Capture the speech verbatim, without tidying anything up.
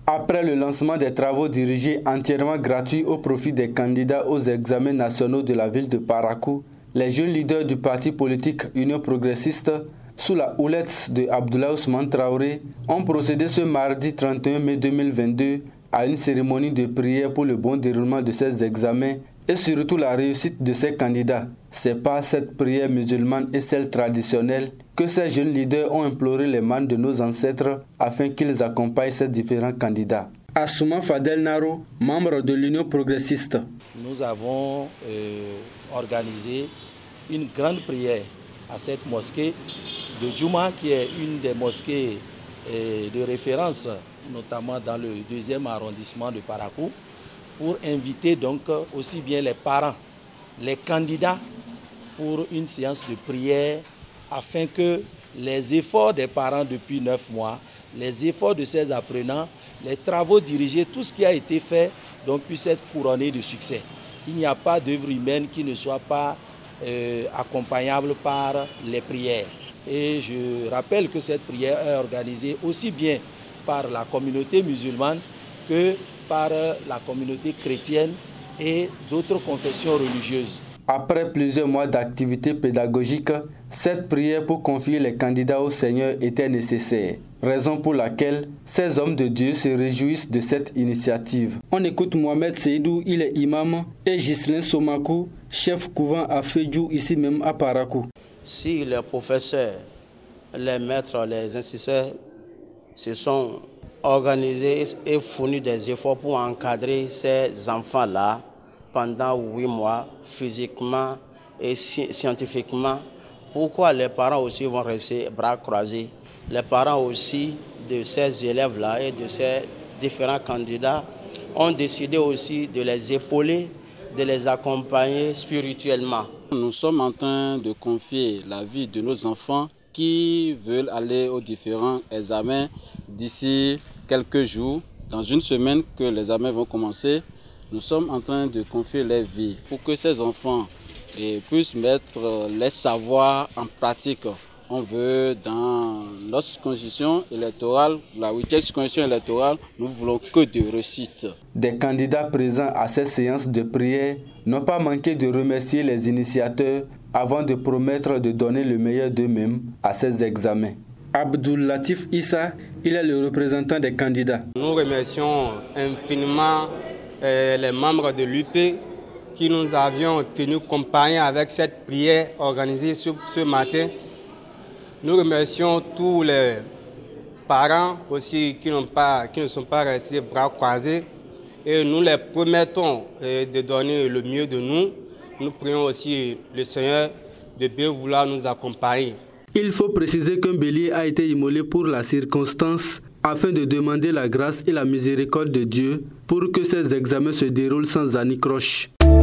Après le lancement des travaux dirigés entièrement gratuits au profit des candidats aux examens nationaux de la ville de Parakou, les jeunes leaders du parti politique Union progressiste, sous la houlette de Abdoulaye Ousmane Traoré, ont procédé ce mardi trente et un mai deux mille vingt-deux à une cérémonie de prière pour le bon déroulement de ces examens et surtout la réussite de ces candidats. C'est par cette prière musulmane et celle traditionnelle que ces jeunes leaders ont imploré les manes de nos ancêtres afin qu'ils accompagnent ces différents candidats. Assouma Fadel Naro, membre de l'Union progressiste. Nous avons euh, organisé une grande prière à cette mosquée de Djouma, qui est une des mosquées euh, de référence, notamment dans le deuxième arrondissement de Parakou, pour inviter donc aussi bien les parents, les candidats pour une séance de prière afin que les efforts des parents depuis neuf mois, les efforts de ces apprenants, les travaux dirigés, tout ce qui a été fait donc puisse être couronné de succès. Il n'y a pas d'œuvre humaine qui ne soit pas euh, accompagnable par les prières. Et je rappelle que cette prière est organisée aussi bien par la communauté musulmane que par la communauté chrétienne et d'autres confessions religieuses. Après plusieurs mois d'activités pédagogiques, cette prière pour confier les candidats au Seigneur était nécessaire, raison pour laquelle ces hommes de Dieu se réjouissent de cette initiative. On écoute Mohamed Seydou, il est imam, et Ghislain Somakou, chef couvent à Fédjou, ici même à Parakou. Si les professeurs, les maîtres, les instituteurs se sont organisés et fournis des efforts pour encadrer ces enfants-là pendant huit mois, physiquement et scientifiquement, pourquoi les parents aussi vont rester bras croisés? Les parents aussi de ces élèves-là et de ces différents candidats ont décidé aussi de les épauler, de les accompagner spirituellement. Nous sommes en train de confier la vie de nos enfants qui veulent aller aux différents examens d'ici quelques jours. Dans une semaine que les examens vont commencer, nous sommes en train de confier leur vie pour que ces enfants eh, puissent mettre les savoirs en pratique. On veut, dans notre constitution électorale, la huitième constitution électorale, nous voulons que de réussite. Des candidats présents à ces séances de prière n'ont pas manqué de remercier les initiateurs avant de promettre de donner le meilleur d'eux-mêmes à ces examens. Abdoul Latif Issa, il est le représentant des candidats. Nous remercions infiniment euh, les membres de l'U P qui nous avions tenu compagnie avec cette prière organisée ce, ce matin. Nous remercions tous les parents aussi qui, n'ont pas, qui ne sont pas restés bras croisés et nous les promettons euh, de donner le mieux de nous. Nous prions aussi le Seigneur de bien vouloir nous accompagner. Il faut préciser qu'un bélier a été immolé pour la circonstance afin de demander la grâce et la miséricorde de Dieu pour que ces examens se déroulent sans anicroche.